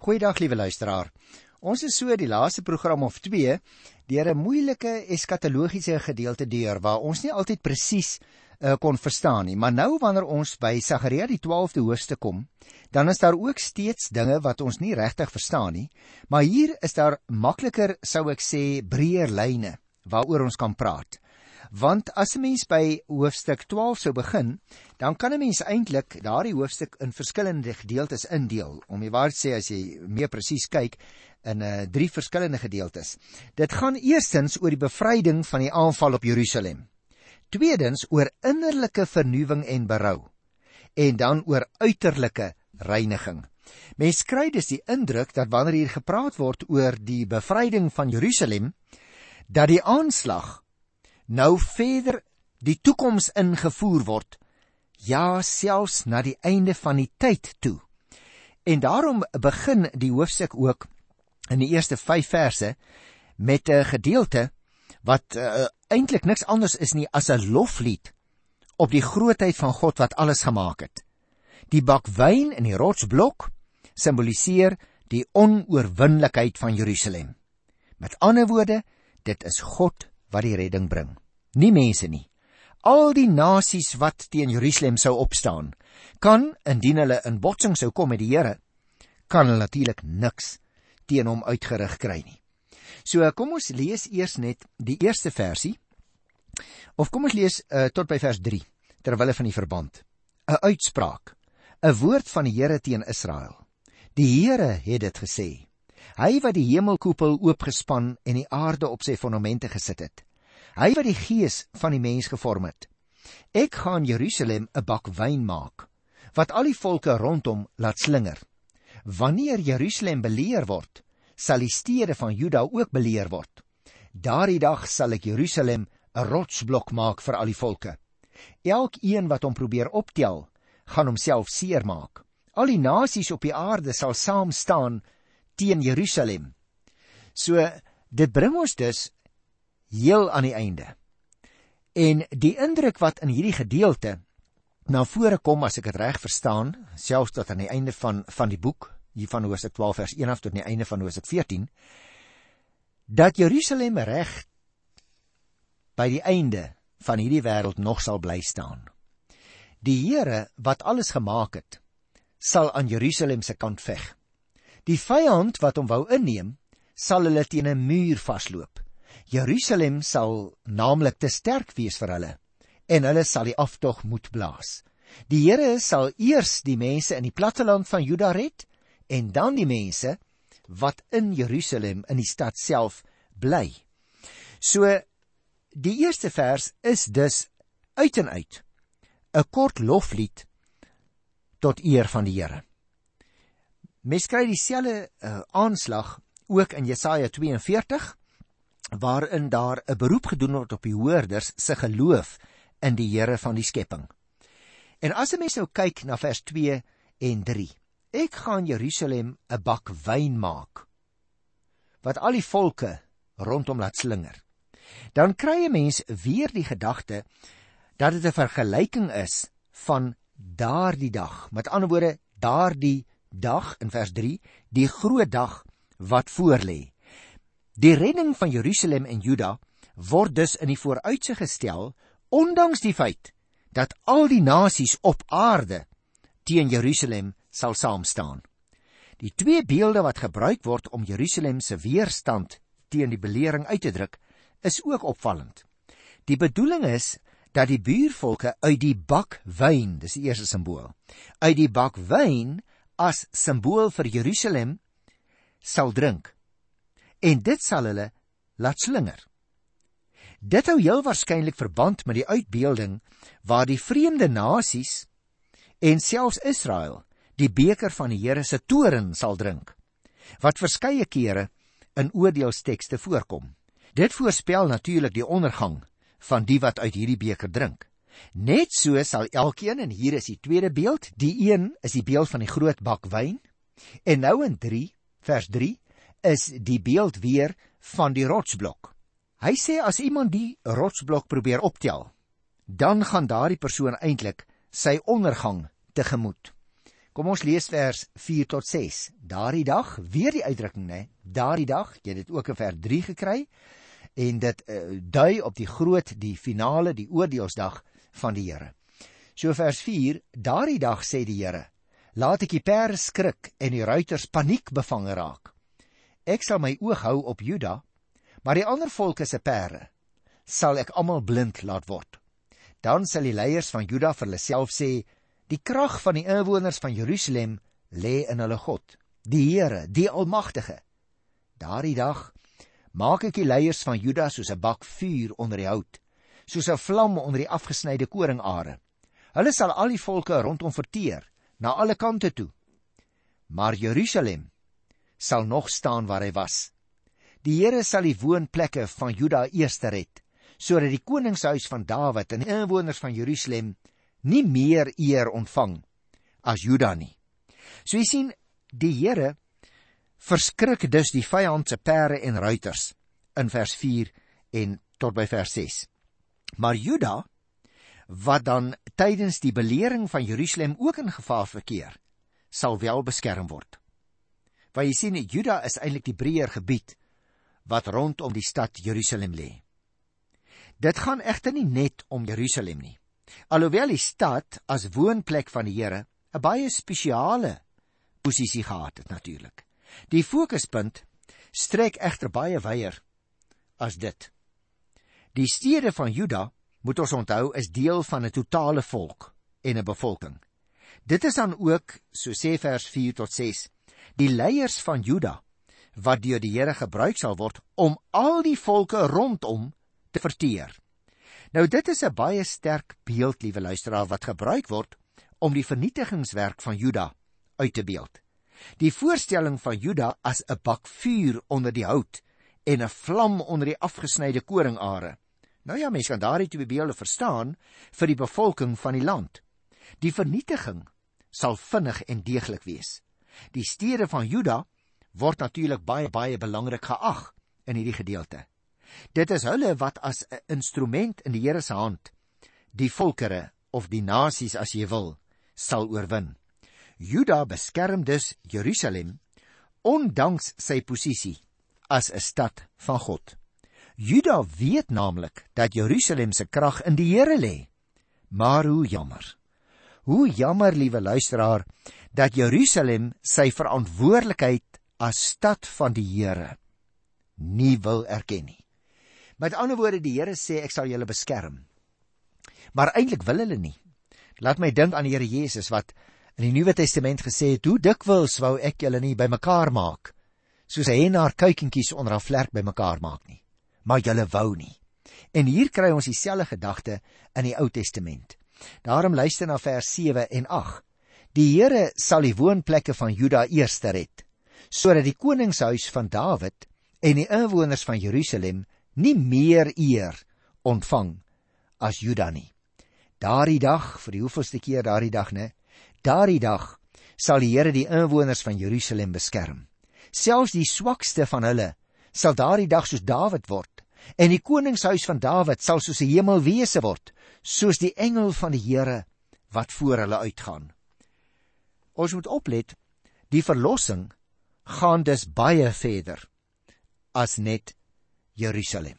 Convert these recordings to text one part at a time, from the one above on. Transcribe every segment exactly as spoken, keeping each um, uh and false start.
Goeiedag, liewe luisteraar. Ons is so die laaste program of twee deur 'n moeilike eskatologiese gedeelte deur, waar ons nie altyd presies uh, kon verstaan nie. Maar nou wanneer ons by Sagaria die twaalfde hoofstuk kom, dan is daar ook steeds dinge wat ons nie regtig verstaan nie, maar hier is daar makliker, sou ek sê, breër lyne waaroor ons kan praat. Want as 'n mens by hoofstuk twaalf sou begin, dan kan 'n mens eintlik daardie hoofstuk in verskillende gedeeltes indeel. Om die waarheid te sê, as jy meer presies kyk, in uh, drie verskillende gedeeltes. Dit gaan eerstens oor die bevryding van die aanval op Jerusalem. Tweedens oor innerlike vernuwing en berou. En dan oor uiterlike reiniging. Mens kry dus die indruk dat wanneer hier gepraat word oor die bevryding van Jerusalem, dat die aanslag nou verder die toekoms ingevoer word, ja, selfs na die einde van die tyd toe. En daarom begin die hoofstuk ook in die eerste vyf verse met 'n gedeelte wat uh, eintlik niks anders is nie as 'n loflied op die grootheid van God wat alles gemaak het. Die bak wyn in die rotsblok simboliseer die onoorwinlikheid van Jerusalem. Met ander woorde, dit is God wat die redding bring, nie mense nie. Al die nasies wat teen Jerusalem sou opstaan, kan, indien hulle in botsing sou kom met die Here, kan hulle natuurlik niks teen hom uitgerig kry nie. So kom ons lees eers net die eerste versie, of kom ons lees uh, tot by vers drie, terwille van die verband. 'n Uitspraak, 'n woord van die Here teen Israel. Die Here het dit gesê, hy wat die hemelkoepel oopgespan en die aarde op sy fondamente gesit het, hy wat die gees van die mens gevorm het. Ek gaan Jerusalem 'n bak wyn maak, wat al die volke rondom laat slinger. Wanneer Jerusalem beleer word, sal die stede van Juda ook beleer word. Daardie dag sal ek Jerusalem 'n rotsblok maak vir al die volke. Elkeen wat hom probeer optel, gaan homself seermaak. Al die nasies op die aarde sal saam staan teen Jerusalem. So, dit bring ons dus heel aan die einde. En die indruk wat in hierdie gedeelte na vore kom, as ek het reg verstaan, selfs tot aan die einde van, van die boek, hier van hoofstuk twaalf vers een af tot aan die einde van hoofstuk veertien, dat Jerusalem reg by die einde van hierdie wêreld nog sal bly staan. Die Here wat alles gemaak het, sal aan Jerusalem se kant veg. Die vyand wat hom wou inneem, sal hulle teen 'n muur vasloop. Jerusalem sal naamlik te sterk wees vir hulle, en hulle sal die aftog moet blaas. Die Here sal eers die mense in die platteland van Juda red, en dan die mense wat in Jerusalem, in die stad self, bly. So, die eerste vers is dus uit en uit 'n kort loflied tot eer van die Here. Mens kry dieselfde uh, aanslag ook in Jesaja twee en veertig, waarin daar 'n beroep gedoen word op die hoorders se geloof in die Here van die skepping. En as 'n mens nou kyk na vers twee en drie, ek gaan Jerusalem 'n bak wyn maak, wat al die volke rondom laat slinger, dan kry 'n mens weer die gedagte dat dit 'n vergelyking is van daardie dag. Met ander woorde, daardie dag in vers drie, die groot dag wat voorlê. Die redding van Jerusalem en Juda word dus in die vooruitsig gestel, ondanks die feit dat al die nasies op aarde teen Jerusalem sal saamstaan. Die twee beelde wat gebruik word om Jerusalem se weerstand teen die belering uit te druk, is ook opvallend. Die bedoeling is dat die buurvolke uit die bak wyn, dis die eerste simbool, uit die bak wyn as simbool vir Jerusalem sal drink. En dit sal hulle laat slinger. Dit hou heel waarskynlik verband met die uitbeelding waar die vreemde nasies en selfs Israel die beker van die Here se toorn sal drink, wat verskeie kere in oordeelstekste voorkom. Dit voorspel natuurlik die ondergang van die wat uit hierdie beker drink. Net so sal elkeen, en hier is die tweede beeld, die een is die beeld van die groot bak wyn, en nou in drie, vers drie, is die beeld weer van die rotsblok. Hy sê as iemand die rotsblok probeer optel, dan gaan daardie persoon eintlik sy ondergang tegemoet. Kom ons lees vers vier tot ses. Daardie dag, weer die uitdrukking, né? Daardie dag, jy het dit ook in vers drie gekry, en dit uh, dui op die groot, die finale, die oordeelsdag van die Here. So vers vier, daardie dag sê die Here, laat ek die perde skrik en die ruiters paniek bevange raak. Ek sal my oog hou op Juda, maar die ander volke se perde sal ek almal blind laat word. Dan sal die leiers van Juda vir hulle self sê, die krag van die inwoners van Jerusalem lê in hulle God, die Here, die Almagtige. Daardie dag maak ek die leiers van Juda soos 'n bak vuur onder die hout, soos 'n vlam onder die afgesnyde koringare. Hulle sal al die volke rondom verteer, na alle kante toe. Maar Jerusalem sal nog staan waar hy was. Die Here sal die woonplekke van Juda eers red, sodat die koningshuis van Dawid en die inwoners van Jerusalem nie meer eer ontvang as Juda nie. So jy sien, die Here verskrik dus die vyand se perde en ruiters in vers vier en tot by vers ses. Maar Juda, wat dan tydens die belering van Jerusalem ook in gevaar verkeer, sal wel beskerm word. Want jy sien, Juda is eintlik die breër gebied wat rondom die stad Jerusalem lê. Dit gaan egter nie net om Jerusalem nie. Alhoewel die stad as woonplek van die Here 'n baie spesiale posisie gehad het natuurlik. Die fokuspunt strek egter baie wyer as dit. Die stede van Juda, moet ons onthou, is deel van 'n totale volk en 'n bevolking. Dit is dan ook, so sê vers vier tot ses, die leiers van Juda, wat deur die Here gebruik sal word om al die volke rondom te verteer. Nou dit is 'n baie sterk beeld, liewe luisteraar, wat gebruik word om die vernietigingswerk van Juda uit te beeld. Die voorstelling van Juda as 'n bak vuur onder die hout en 'n vlam onder die afgesnyde koringare. Nou ja, mens kan daardie twee beelde verstaan vir die bevolking van die land. Die vernietiging sal vinnig en deeglik wees. Die stede van Juda word natuurlik baie baie belangrik geag in hierdie gedeelte. Dit is hulle wat as 'n instrument in die Here se hand die volkere of die nasies, as jy wil, sal oorwin. Juda beskerm dus Jerusalem ondanks sy posisie as 'n stad van God. Juda weet naamlik dat Jerusalem se krag in die Here lê. Maar hoe jammer. Hoe jammer, liewe luisteraar, dat Jerusalem sy verantwoordelikheid as stad van die Here nie wil erken nie. Met ander woorde, die Here sê, ek sal julle beskerm. Maar eintlik wil hulle nie. Laat my dink aan die Here Jesus wat in die Nuwe Testament gesê het, hoe dikwels wou ek julle nie bymekaar maak, soos 'n hen haar kuikentjies onder haar vlerk bymekaar maak nie. Maar julle wou nie. En hier kry ons dieselfde gedagte in die Ou Testament. Daarom luister na vers sewe en agt. Die Here sal die woonplekke van Juda eers red, sodat die koningshuis van Dawid en die inwoners van Jerusalem nie meer eer ontvang as Juda nie. Daardie dag, vir die hoeveelste keer daardie dag, ne? Daardie dag sal die Here die inwoners van Jerusalem beskerm. Selfs die swakste van hulle sal daardie dag soos Dawid word, en die koningshuis van Dawid sal soos 'n hemelwese word, soos die engel van die Here wat voor hulle uitgaan. Ons moet oplet, die verlossing gaan dus baie verder as net Jerusalem.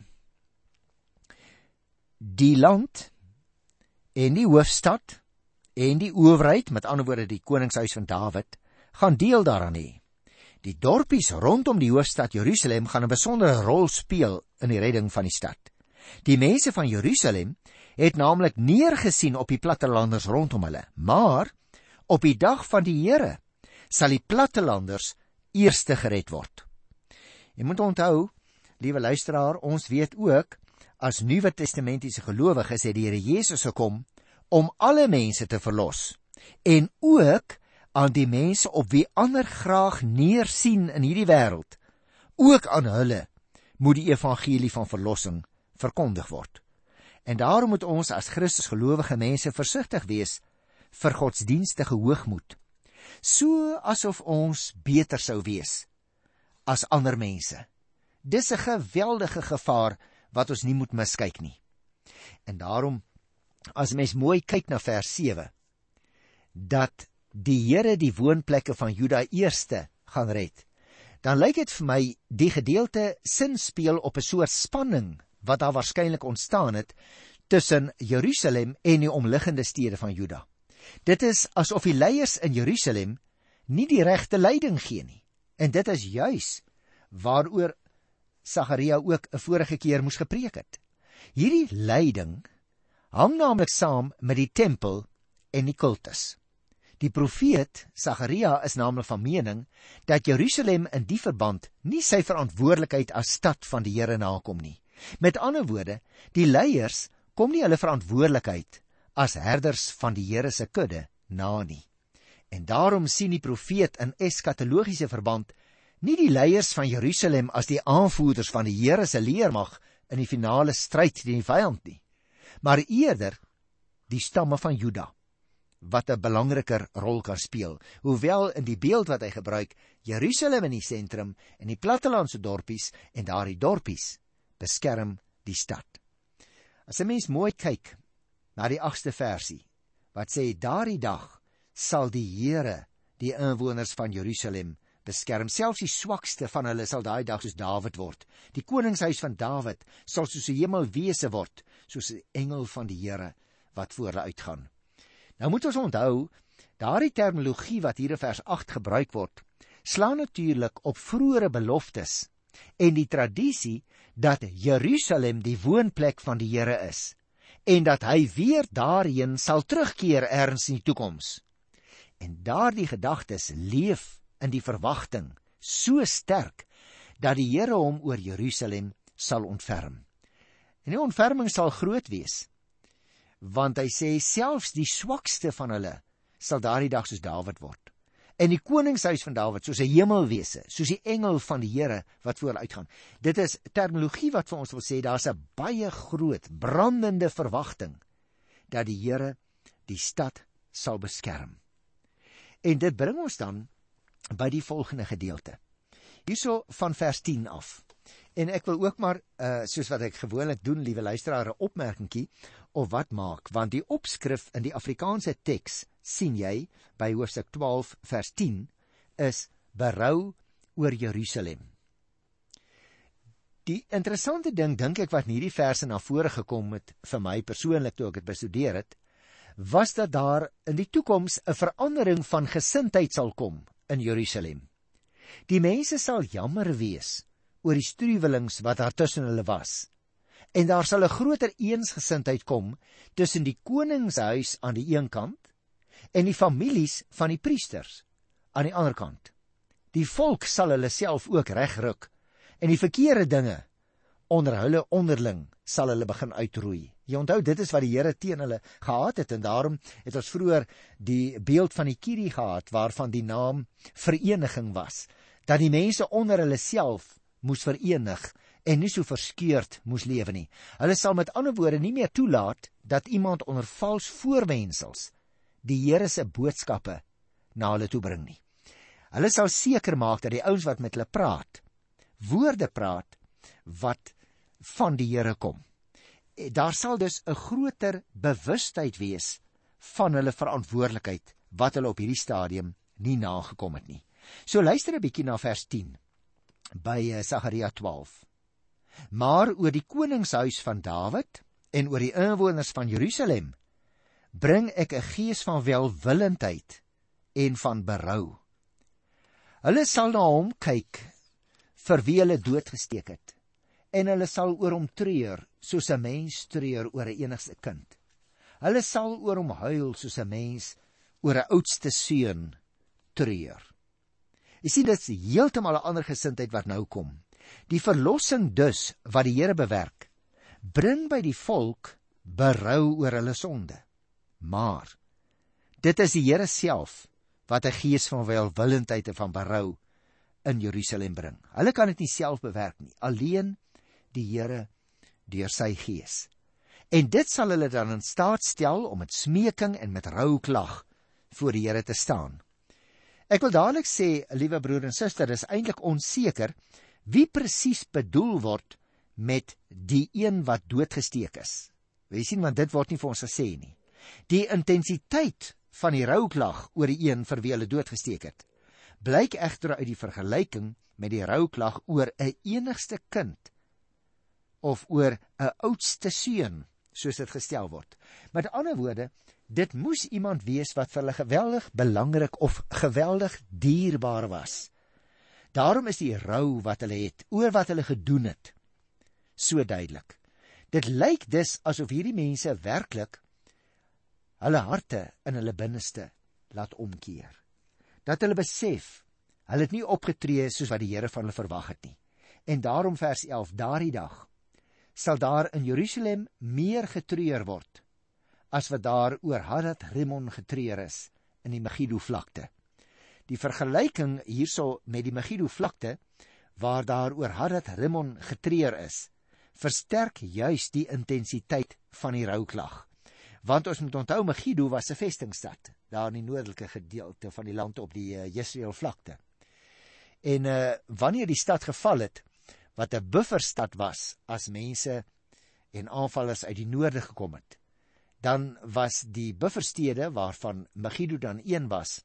Die land en die hoofstad en die owerheid, met ander woorde die koningshuis van Dawid, gaan deel daaraan hê. Die dorpies rondom die hoofstad Jerusalem gaan 'n besondere rol speel in die redding van die stad. Die mense van Jerusalem het naamlik neergesien op die plattelanders rondom hulle, maar op die dag van die Here sal die plattelanders eerste gered word. Jy moet onthou, liewe luisteraar, ons weet ook, as Nuwe Testamentiese gelowiges het die Here Jesus gekom om alle mense te verlos, en ook aan die mense op wie ander graag neersien in hierdie wêreld, ook aan hulle moet die evangelie van verlossing verkondig word. En daarom moet ons as Christus gelowige mense versigtig wees vir godsdienstige hoogmoed, so asof ons beter sou wees as ander mense. Dis 'n geweldige gevaar wat ons nie moet miskyk nie. En daarom, as mens mooi kyk na vers sewe, dat die Here die woonplekke van Juda eerste gaan red, dan lyk dit vir my die gedeelte sin speel op 'n soort spanning wat daar waarskynlik ontstaan het tussen Jerusalem en die omliggende stede van Juda. Dit is asof die leiers in Jerusalem nie die regte leiding gee nie. En dit is juis waaroor Sagaria ook 'n vorige keer moes gepreek het. Hierdie leiding hang naamlik saam met die tempel en die kultus. Die profeet Sagaria is naamlik van mening dat Jerusalem in die verband nie sy verantwoordelikheid as stad van die Here nakom nie. Met ander woorde, die leiers kom nie hulle verantwoordelikheid as herders van die Here se kudde na nie. En daarom sien die profeet in eskatologiese verband nie die leiers van Jerusalem as die aanvoerders van die Here se leermag in die finale stryd teen die vyand nie, maar eerder die stamme van Juda, wat 'n belangriker rol kan speel, hoewel in die beeld wat hy gebruik, Jerusalem in die sentrum en die plattelandse dorpies en daardie dorpies beskerm die stad. As 'n mens mooi kyk na die agste versie, wat sê, daardie dag sal die Here die inwoners van Jerusalem beskerm, selfs die swakste van hulle sal daai dag soos Dawid word. Die koningshuis van Dawid sal soos 'n hemelwese word, soos 'n engel van die Here wat voor hulle uitgaan. Nou moet ons onthou, daardie terminologie wat hier in vers agt gebruik word, slaan natuurlik op vroeëre beloftes en die tradisie dat Jerusalem die woonplek van die Here is en dat hy weer daarheen sal terugkeer ergens in die toekoms. En daardie gedagtes leef in die verwagting so sterk dat die Here hom oor Jerusalem sal ontferm. En die ontferming sal groot wees, want hy sê selfs die swakste van hulle sal daardie dag soos Dawid word. En die koningshuis van Dawid soos 'n hemelwese, soos die engel van die Here wat voor uitgaan. Dit is terminologie wat vir ons wil sê, daar's 'n baie groot, brandende verwagting dat die Here die stad sal beskerm. En dit bring ons dan by die volgende gedeelte. Hierso van vers tien af. En ek wil ook maar, uh, soos wat ek gewoonlik doen, liewe luisteraar, 'n opmerkingie of wat maak, want die opskrif in die Afrikaanse teks, sien jy, by hoofstuk twaalf vers tien, is berou oor Jerusalem. Die interessante ding, dink ek, wat in hierdie verse na vore gekom het, vir my persoonlik toe ek het bestudeer het, was dat daar in die toekoms 'n verandering van gesindheid sal kom in Jerusalem. Die mense sal jammer wees oor die struwelings wat daar tussen hulle was. En daar sal 'n groter eensgesindheid kom tussen die koningshuis aan die een kant en die families van die priesters aan die ander kant. Die volk sal hulle self ook regruk en die verkeerde dinge onder hulle onderling sal hulle begin uitroei. Jy onthou, dit is wat die Here teen hulle gehad het, en daarom het ons vroeër die beeld van die kierie gehad, waarvan die naam vereniging was, dat die mense onder hulle self moes verenig en nie so verskeurd moes lewe nie. Hulle sal met ander woorde nie meer toelaat dat iemand onder vals voorwendsels die Here se boodskappe na hulle toe bring nie. Hulle sal seker maak dat die ouens wat met hulle praat, woorde praat wat van die Here kom. Daar sal dus 'n groter bewustheid wees van hulle verantwoordelikheid wat hulle op hierdie stadium nie nagekom het nie. So luister 'n bietjie na vers tien by Sagaria twaalf. Maar oor die koningshuis van Dawid en oor die inwoners van Jerusalem bring ek 'n gees van welwillendheid en van berou. Hulle sal na hom kyk vir wie hulle doodgesteek het, en hulle sal oor hom treur soos 'n mens treur oor 'n enigste kind. Hulle sal oor hom huil soos 'n mens oor 'n oudste seun treur. Jy sien, dit is heeltemal 'n ander gesindheid wat nou kom. Die verlossing dus wat die Here bewerk, bring by die volk berou oor hulle sonde. Maar dit is die Here self wat 'n gees van welwillendheid en van berou in Jerusalem bring. Hulle kan dit nie self bewerk nie, alleen die Here deur sy gees. En dit sal hulle dan in staat stel om met smeking en met rouklag voor die Here te staan. Ek wil dadelik sê, liewe broer en suster, is eintlik onseker wie presies bedoel word met die een wat doodgesteek is. Jy sien, want dit word nie vir ons gesê nie. Die intensiteit van die rouklag oor die een vir wie hulle doodgesteek het. Blyk egter uit die vergelyking met die rouklag oor 'n enigste kind of oor 'n oudste seun, soos dit gestel word. Met ander woorde, dit moes iemand wees wat vir hulle geweldig belangrik of geweldig dierbaar was. Daarom is die rou wat hulle het, oor wat hulle gedoen het, so duidelik. Dit lyk dus asof hierdie mense werklik hulle harte in hulle binneste laat omkeer. Dat hulle besef, hulle het nie opgetree soos wat die Here van hulle verwag het nie. En daarom vers elf, daardie dag sal daar in Jerusalem meer getreur word, as wat daar oor Hadad Rimon getreur is in die Megiddo vlakte. Die vergelyking hierso met die Megiddo vlakte, waar daar oor Hadad Rimon getreur is, versterk juis die intensiteit van die rouklag. Want ons moet onthou, Megiddo was 'n vestingstad, daar in die noordelike gedeelte van die land op die uh, Jesreel vlakte. En uh, wanneer die stad geval het, wat 'n bufferstad was, as mense en aanvallers uit die noorde gekom het, dan was die bufferstede, waarvan Megiddo dan een was,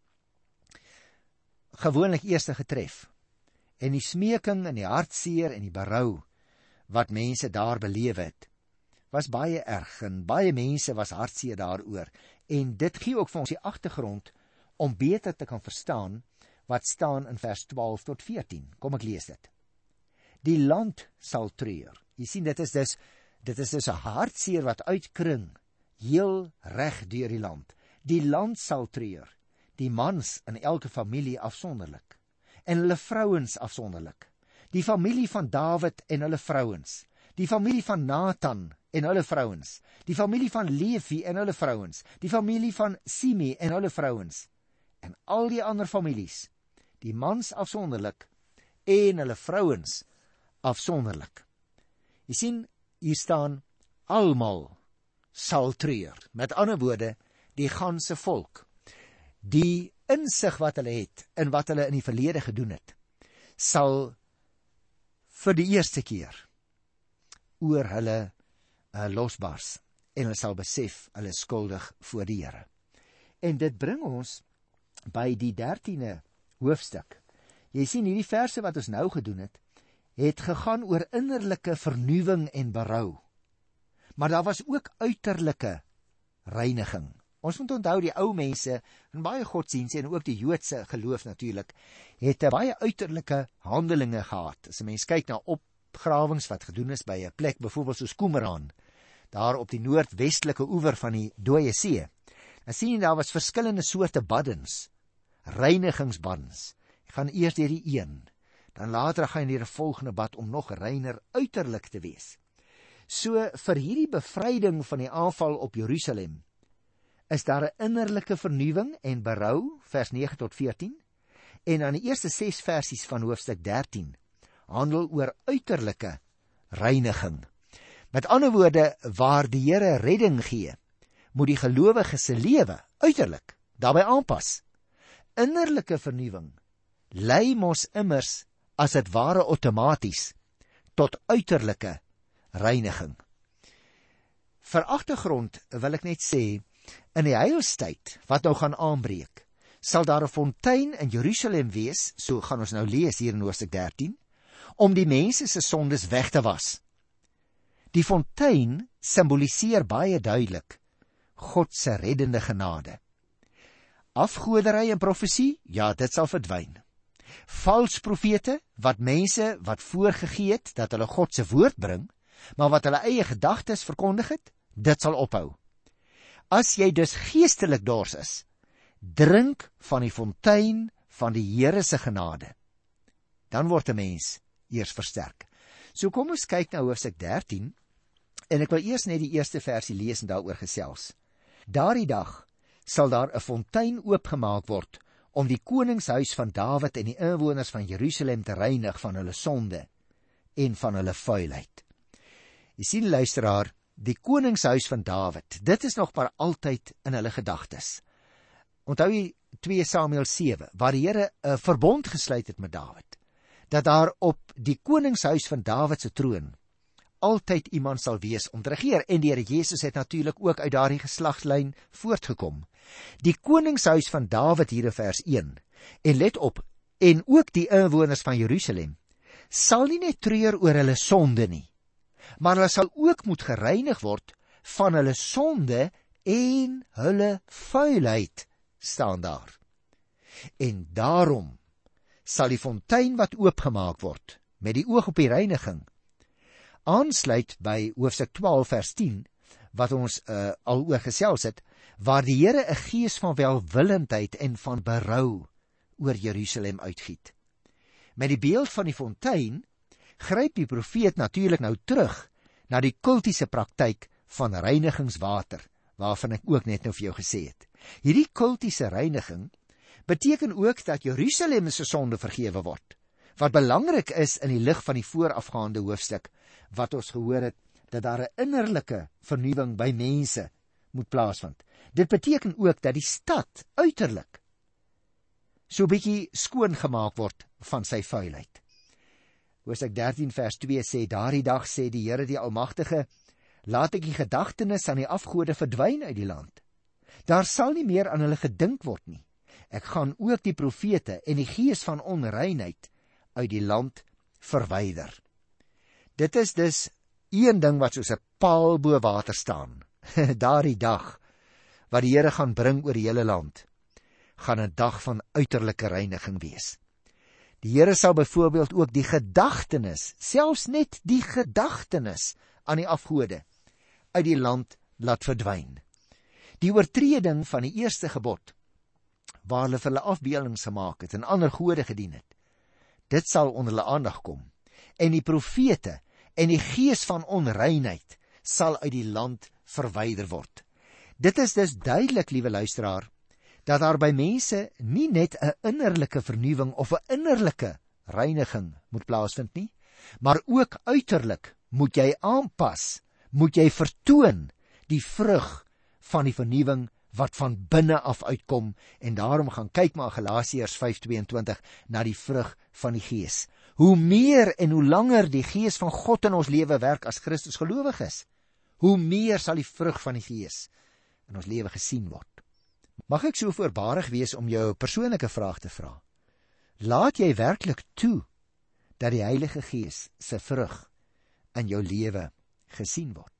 gewoonlik eerste getref. En die smeking en die hartseer en die berou, wat mense daar beleef het, was baie erg, en baie mense was hartseer daaroor, en dit gee ook vir ons die agtergrond, om beter te kan verstaan, wat staan in vers twaalf tot veertien. Kom ek lees dit. Die land sal treur. Jy sien, dit is dus, dit is dus 'n hartseer wat uitkring, heel reg deur die land. Die land sal treur, die mans in elke familie afsonderlik, en hulle vrouens afsonderlik, die familie van Dawid en hulle vrouens, die familie van Nathan en hulle vrouens, die familie van Levi en hulle vrouens, die familie van Simi en hulle vrouens, en al die ander families, die mans afsonderlik, en hulle vrouens afsonderlik. Jy sien, hier staan, almal sal treur. Met ander woorde, die ganse volk. Die insig wat hulle het, en wat hulle in die verlede gedoen het, sal vir die eerste keer oor hulle uh, losbars, en hulle sal besef, hulle is skuldig voor die Here. En dit bring ons by die dertiende hoofstuk. Jy sien, hierdie verse wat ons nou gedoen het, het gegaan oor innerlike vernuwing en berou. Maar daar was ook uiterlike reiniging. Ons moet onthou, die ou mense, en baie godsdienste, en ook die Joodse geloof natuurlik, het baie uiterlike handelinge gehad. As 'n mens kyk na opgrawings wat gedoen is by 'n plek, byvoorbeeld soos Qumran, daar op die noordwestelike oewer van die Dooie See, dan sien jy, daar was verskillende soorte baddens, reinigingsbaddens. Jy gaan eers deur die een, dan later gaan jy deur 'n volgende bad om nog reiner uiterlik te wees. So vir hierdie bevryding van die aanval op Jerusalem is daar 'n innerlike vernuwing en berou, vers nege tot veertien, en aan die eerste ses versies van hoofstuk dertien handel oor uiterlike reiniging. Met ander woorde, waar die Here redding gee, moet die gelowige se lewe uiterlik daarbey aanpas. Innerlike vernuwing lei mos immers as dit ware outomaties tot uiterlike reiniging. Vir agtergrond wil ek net sê, in die heilstyd wat nou gaan aanbreek, sal daar 'n fontein in Jerusalem wees, so gaan ons nou lees hier in hoofstuk dertien, om die mense se sondes weg te was. Die fontein simboliseer baie duidelik God se reddende genade. Afgoderry en profesie, ja, dit sal verdwyn. Vals profete, wat mense wat voorgegee het dat hulle God se woord bring, maar wat hulle eie gedagtes verkondig het, dit sal ophou. As jy dus geestelik dors is, drink van die fontein van die Here se genade. Dan word 'n mens eers versterk. So kom ons kyk na hoofstuk dertien, en ek wil eers net die eerste versie lees en daaroor gesels. Daardie dag sal daar 'n fontein oopgemaak word om die koningshuis van Dawid en die inwoners van Jerusalem te reinig van hulle sonde en van hulle vuilheid. Jy sien, luisteraar, die koningshuis van Dawid, dit is nog maar altyd in hulle gedagtes. Onthou jy twee Samuel sewe, waar die Here 'n verbond gesluit het met Dawid, dat daar op die koningshuis van Dawid se troon altyd iemand sal wees om te regeer, en die Here Jesus het natuurlik ook uit daardie geslagslyn voortgekom. Die koningshuis van Dawid hier in vers een, en let op, en ook die inwoners van Jerusalem, sal nie net treur oor hulle sonde nie, maar hulle sal ook moet gereinig word van hulle sonde en hulle vuilheid, staan daar. En daarom sal die fontein wat oopgemaak word, met die oog op die reiniging, aansluit by hoofstuk twaalf vers tien, wat ons uh, al oor gesels het, waar die Here 'n gees van welwillendheid en van berou oor Jerusalem uitgiet. Met die beeld van die fontein gryp die profeet natuurlik nou terug na die kultiese praktyk van reinigingswater, waarvan ek ook net nou vir jou gesê het. Hierdie kultiese reiniging beteken ook dat Jerusalem se sonde vergewe word, wat belangrik is in die lig van die voorafgaande hoofstuk, wat ons gehoor het, dat daar 'n innerlike vernuwing by mense moet plaasvind. Dit beteken ook dat die stad uiterlik so 'n bietjie skoon gemaak word van sy vuilheid. Hoofstuk dertien vers twee sê, daardie dag sê die Here die Almagtige, laat ek die gedagtenis aan die afgode verdwyn uit die land. Daar sal nie meer aan hulle gedink word nie. Ek gaan ook die profete en die gees van onreinheid uit die land verwyder. Dit is dus een ding wat soos 'n paal bo water staan. Daardie dag wat die Here gaan bring oor die hele land, gaan 'n dag van uiterlike reiniging wees. Die Here sal byvoorbeeld ook die gedagtenis, selfs net die gedagtenis aan die afgode uit die land laat verdwyn. Die oortreding van die eerste gebod, waar hulle vir hulle afbeeldings gemaak het en ander gode gedien het, dit sal onder hulle aandag kom. En die profete en die gees van onreinheid sal uit die land verwyder word. Dit is dus duidelik, liewe luisteraar, dat daar by mense nie net 'n innerlike vernuwing of 'n innerlike reiniging moet plaasvind nie, maar ook uiterlik moet jy aanpas, moet jy vertoon die vrug van die vernuwing wat van binne af uitkom, en daarom gaan kyk maar Galasiërs vyf tweeëntwintig na die vrug van die Gees. Hoe meer en hoe langer die Gees van God in ons lewe werk as Christus gelowig is, hoe meer sal die vrug van die Gees in ons lewe gesien word. Mag ek so voorbarig wees om jou 'n persoonlike vraag te vra? Laat jy werklik toe dat die Heilige Gees se vrug in jou lewe gesien word?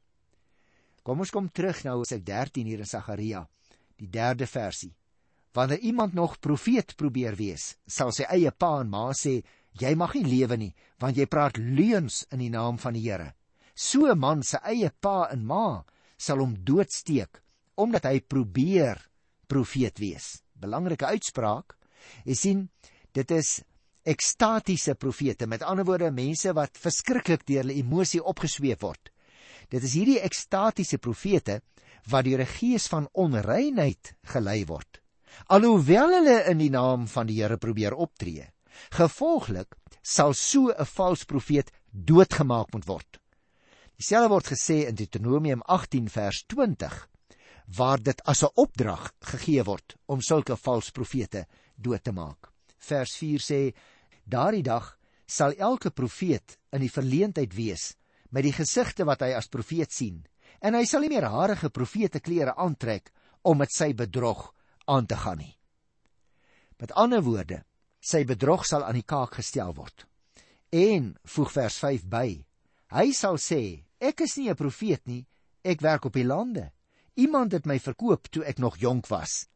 Kom ons kom terug nou hoofstuk dertien hier in Sagaria, die derde versie. Wanneer iemand nog profeet probeer wees, sal sy eie pa en ma sê, jy mag nie lewe nie, want jy praat leuns in die naam van die Here. So 'n man se eie pa en ma sal hom doodsteek, omdat hy probeer profeet wees. Belangrike uitspraak. Jy sien, dit is ekstatiese profete, met ander woorde, mense wat verskriklik deur hulle emosie opgesweep word. Dit is hierdie ekstatiese profete wat deur 'n gees van onreinheid gelei word, alhoewel hulle in die naam van die Here probeer optree. Gevolglik sal so 'n vals profeet doodgemaak moet word. Dieselfde word gesê in Deuteronomium agtien vers twintig, waar dit as 'n opdrag gegee word om sulke vals profete dood te maak. Vers vier sê, daardie dag sal elke profeet in die verleentheid wees met die gesigte wat hy as profeet sien, en hy sal nie meer harige profete klere aantrek om met sy bedrog aan te gaan nie. Met ander woorde, sy bedrog sal aan die kaak gestel word. En, voeg vers vyf by, hy sal sê, ek is nie 'n profeet nie, ek werk op die lande. Iemand het my verkoop toe ek nog jonk was.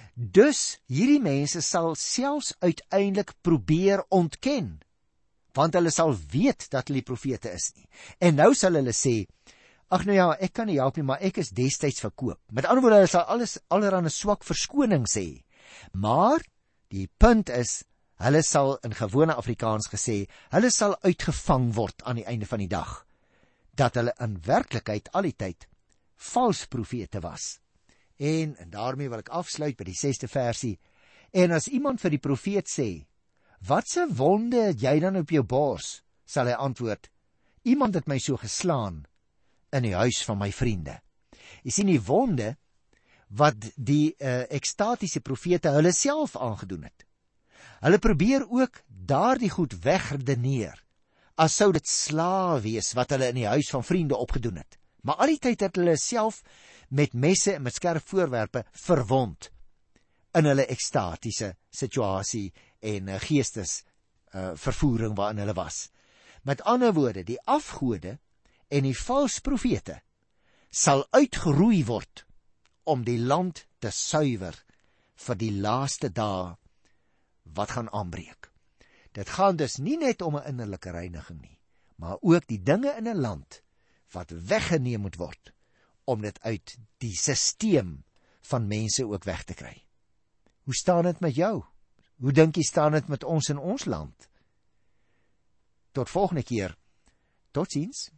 Dus hierdie mense sal selfs uiteindelik probeer ontken, want hulle sal weet dat hulle die profete is nie. En nou sal hulle sê, ag nou ja, ek kan nie help nie, maar ek is destyds verkoop. Met ander woorde, hulle sal alles allerhande swak verskonings sê. Maar die punt is, hulle sal in gewone Afrikaans gesê, hulle sal uitgevang word aan die einde van die dag, dat hulle in werklikheid al die tyd vals profete was. En, en daarmee wil ek afsluit by die sesde versie, en as iemand vir die profeet sê, wat se wonde het jy dan op jou bors, sal hy antwoord, iemand het my so geslaan in die huis van my vriende. Jy sien die wonde wat die uh, ekstatiese profete hulle self aangedoen het. Hulle probeer ook daardie goed wegredeneer as sou dit slaaf wees wat hulle in die huis van vriende opgedoen het. Maar al die tyd het hulle self met messe en met skerp voorwerpe verwond in hulle ekstatiese situasie en uh, geestes uh, vervoering waarin hulle was. Met ander woorde, die afgode en die vals profete sal uitgeroei word om die land te suiwer vir die laaste dae wat gaan aanbreek. Dit gaan dus nie net om 'n innerlike reiniging nie, maar ook die dinge in 'n land wat weggeneem moet word om dit uit die sisteem van mense ook weg te kry. Hoe staan dit met jou? Hoe dink jy staan dit met ons in ons land? Tot volgende keer. Totsiens.